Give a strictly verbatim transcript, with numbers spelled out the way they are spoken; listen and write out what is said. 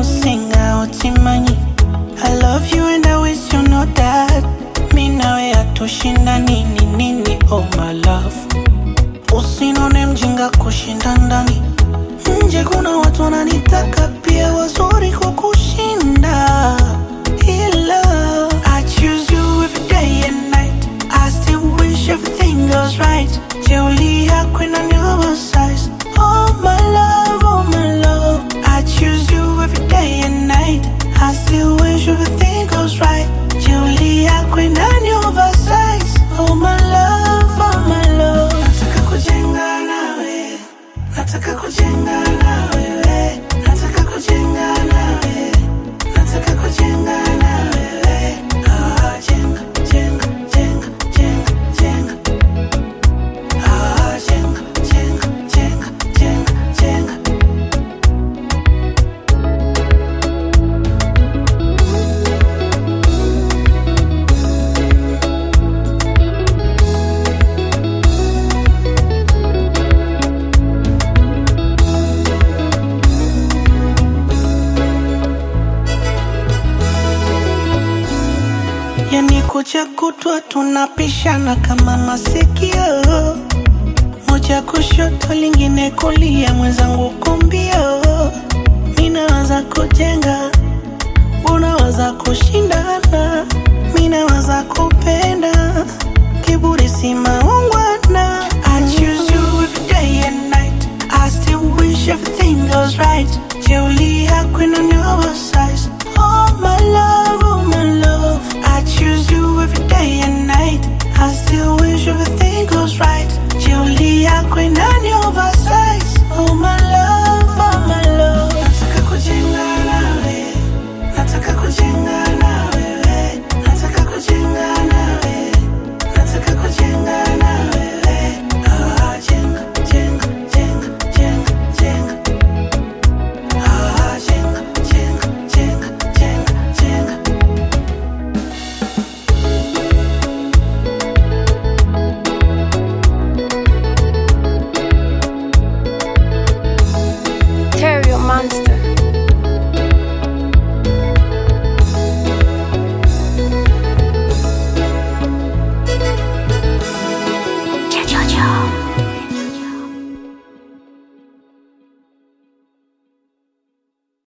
singa otimanyi. I love you and I wish you know that. Mi nawe hatushinda nini nini, oh my love. Usinone mjinga kushinda ndani. Nje kuna watu wananitaka pia wazuri kukushinda. Ila I choose you every day and night. I still wish everything goes right. Jeuli yako inaniuma size. Oh my love, oh my love. I choose you every day and night. I still wish everything goes right. Jeuli yako inaniuma size. Oh my love, oh my love. Nataka kujenga nawe. Nataka kujenga nawe. Nataka kujenga nawe. Nataka kujenga nawe. Ah, jenga, jenga, jenga, jenga, jenga. Ah, jenga, jenga, jenga, jenga, jenga. Yani kucha kutwa tunapishana kama masikio. Moja kushoto lingine kulia, mwenzangu kumbio. Minawaza kujenga, unawaza kushindana. Minawaza kupenda, kiburi si maungwana. I choose you every day and night. I still wish everything goes right. Jeuli yako inaniuma size. Oh my love.